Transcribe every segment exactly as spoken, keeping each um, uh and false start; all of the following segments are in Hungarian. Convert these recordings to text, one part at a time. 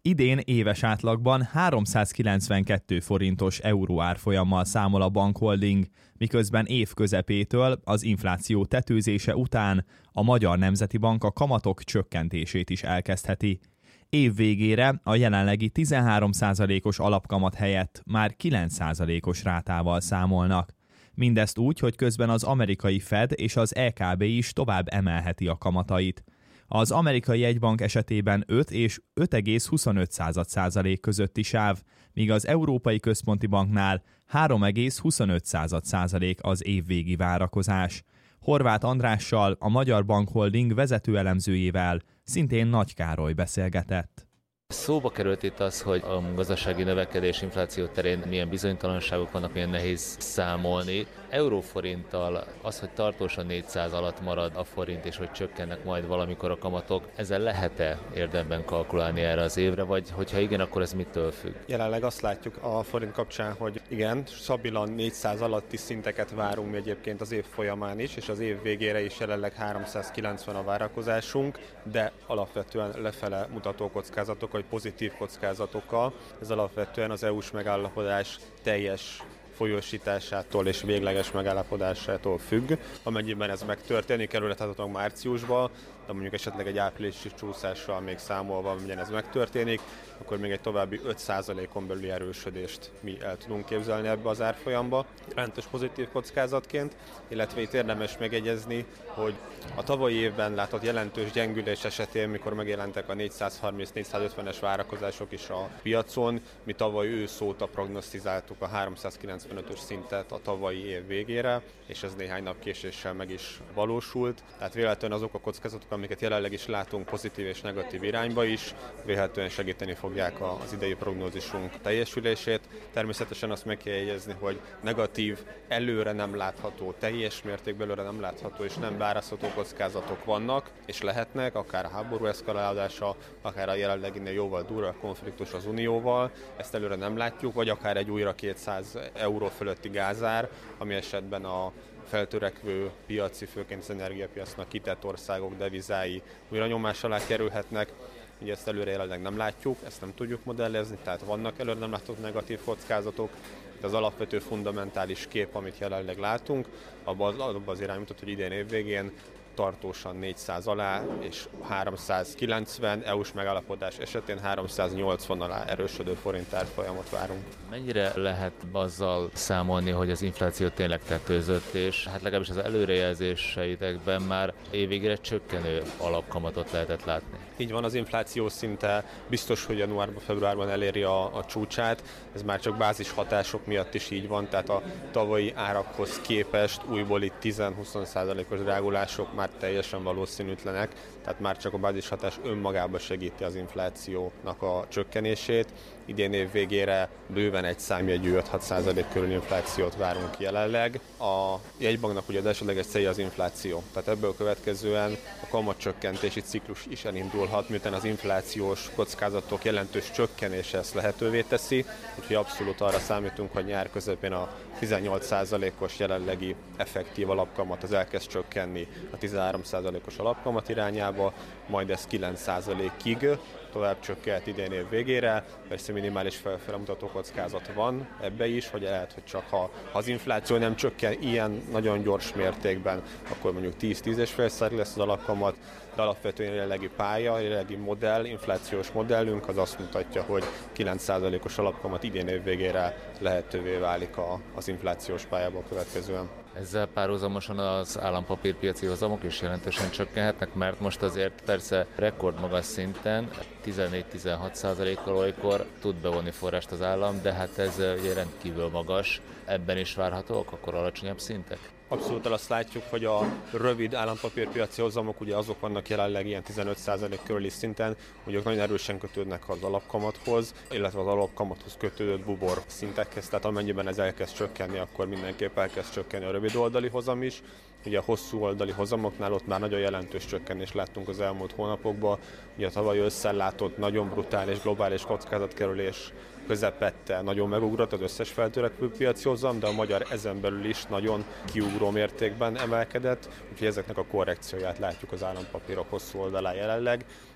Idén éves átlagban háromszázkilencvenkettő forintos euró árfolyammal számol a bankholding, miközben év közepétől, az infláció tetőzése után a Magyar Nemzeti Bank a kamatok csökkentését is elkezdheti. Év végére a jelenlegi tizenhárom százalékos alapkamat helyett már kilenc százalékos rátával számolnak. Mindezt úgy, hogy közben az amerikai Fed és az é ká bé is tovább emelheti a kamatait. Az amerikai jegybank esetében öt és öt egész huszonöt százalék közötti sáv, míg az Európai Központi Banknál három egész huszonöt százalék az évvégi várakozás. Horváth Andrással, a Magyar Bankholding vezető elemzőjével szintén Nagy Károly beszélgetett. Szóba került itt az, hogy a gazdasági növekedés infláció terén milyen bizonytalanságok vannak, milyen nehéz számolni. Euróforinttal az, hogy tartósan négyszáz alatt marad a forint, és hogy csökkennek majd valamikor a kamatok, ezzel lehet-e érdemben kalkulálni erre az évre, vagy hogyha igen, akkor ez mitől függ? Jelenleg azt látjuk a forint kapcsán, hogy igen, stabilan négyszáz alatti szinteket várunk mi egyébként az év folyamán is, és az év végére is jelenleg háromszázkilencven a várakozásunk, de alapvetően lefele mutató kockázatok, vagy pozitív kockázatokkal. Ez alapvetően az é u-s megállapodás teljes folyósításától és végleges megállapodásától függ. Amennyiben ez megtörténik, kerülhethetően márciusban, de mondjuk esetleg egy áprilisi csúszással még számolva, amennyiben ez megtörténik, akkor még egy további öt százalékon belüli erősödést mi el tudunk képzelni ebbe az árfolyamba, jelentős pozitív kockázatként, illetve itt érdemes megegyezni, hogy a tavalyi évben látott jelentős gyengülés esetén, mikor megjelentek a négyszázharminc-négyszázötvenes várakozások is a piacon, mi tavaly ősz óta prognosztizáltuk a háromszázkilencvenötös szintet a tavalyi év végére, és ez néhány nap késéssel meg is valósult. Tehát véletlenül azok a kockázatok, amiket jelenleg is látunk pozitív és negatív irányba is, véletlenül segíteni fogják az idei prognózisunk teljesülését. Természetesen azt meg kell jegyezni, hogy negatív, előre nem látható, teljes mértékben előre nem látható és nem választható kockázatok vannak, és lehetnek, akár a háború eszkalálódása, akár a jelenleginél jóval durvább konfliktus az Unióval, ezt előre nem látjuk, vagy akár egy újra kétszáz euró fölötti gázár, ami esetben a feltörekvő piaci, főként az energiapiacnak kitett országok devizái újra nyomás alá kerülhetnek. Ugye ezt előre jelenleg nem látjuk, ezt nem tudjuk modellezni, tehát vannak előre nem látott negatív kockázatok, de az alapvető fundamentális kép, amit jelenleg látunk, abban az, abba az irány mutat, hogy idén évvégén tartósan négyszáz alá, és háromszázkilencven, é u-s megállapodás esetén háromszáznyolcvan alá erősödő forint árfolyamot várunk. Mennyire lehet azzal számolni, hogy az infláció tényleg tetőzött, és hát legalábbis az előrejelzéseitekben már évvégére csökkenő alapkamatot lehetett látni? Így van, az infláció szinte biztos, hogy januárban, februárban eléri a, a csúcsát, ez már csak bázis hatások miatt is így van, tehát a tavalyi árakhoz képest újból itt tíz-húsz százalékos drágulások már teljesen valószínűtlenek, tehát már csak a bázis hatás önmagában segíti az inflációnak a csökkenését. Idén év végére bőven egy számjegyű öt-hat százalék körül inflációt várunk jelenleg. A jegybanknak ugye az elsődleges célja az infláció, tehát ebből következően a kamatcsökkentési ciklus is elindulhat, miután az inflációs kockázatok jelentős csökkenése ezt lehetővé teszi, úgyhogy abszolút arra számítunk, hogy nyár közepén a tizennyolc százalékos jelenlegi effektív alapkamat az elkezd csökkenni a tizenhárom százalékos alapkamat irányába, majd ez kilenc százalékig tovább csökkent idén év végére. Persze minimális felfelé mutató kockázat van ebbe is, hogy lehet, hogy csak ha az infláció nem csökken ilyen nagyon gyors mértékben, akkor mondjuk tíz-tíz egész öt százalék lesz az alapkamat, de alapvetően jelenlegi pálya, jelenlegi modell, inflációs modellünk az azt mutatja, hogy kilenc százalékos alapkamat idén év végére lehetővé válik a, az inflációs pályából következően. Ezzel párhuzamosan az állampapírpiaci hozamok is jelentősen csökkenhetnek, mert most azért persze rekordmagas szinten tizennégy-tizenhat százalékkal olykor tud bevonni forrást az állam, de hát ez ugye rendkívül magas. Ebben is várhatóak akkor alacsonyabb szintek? Abszolút azt látjuk, hogy a rövid állampapírpiaci hozamok ugye azok vannak jelenleg ilyen tizenöt százalék körüli szinten, hogy nagyon erősen kötődnek az alapkamathoz, illetve az alapkamathoz kötődött bubor szintekhez, tehát amennyiben ez elkezd csökkenni, akkor mindenképp elkezd csökkenni a rövid oldali hozam is. Ugye a hosszú oldali hozamoknál ott már nagyon jelentős csökkenést láttunk az elmúlt hónapokban. Ugye a tavaly ősszel látott nagyon brutális globális kockázatkerülés közepette nagyon megugrott az összes feltörekvő piaci hozam, de a magyar ezen belül is nagyon kiugró mértékben emelkedett, úgyhogy ezeknek a korrekcióját látjuk az állampapírok hosszú oldalán jelenleg.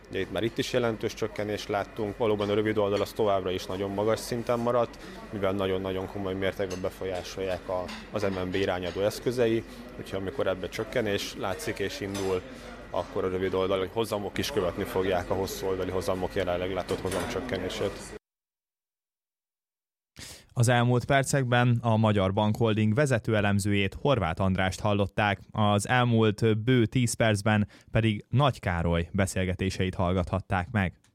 Ugye itt már itt is jelentős csökkenést láttunk, valóban a rövid oldal az továbbra is nagyon magas szinten maradt, mivel nagyon-nagyon komoly mértékben befolyásolják a, az em en bé irányadó eszközei, úgyhogy amikor ebbe csökkenés látszik és indul, akkor a rövid oldali hozamok is követni fogják a hosszú oldali hozamok jelenleg látott hozamcsökkenését. Az elmúlt percekben a Magyar Bank Holding vezető elemzőjét, Horváth Andrást hallották, az elmúlt bő tíz percben pedig Nagy Károly beszélgetéseit hallgathatták meg.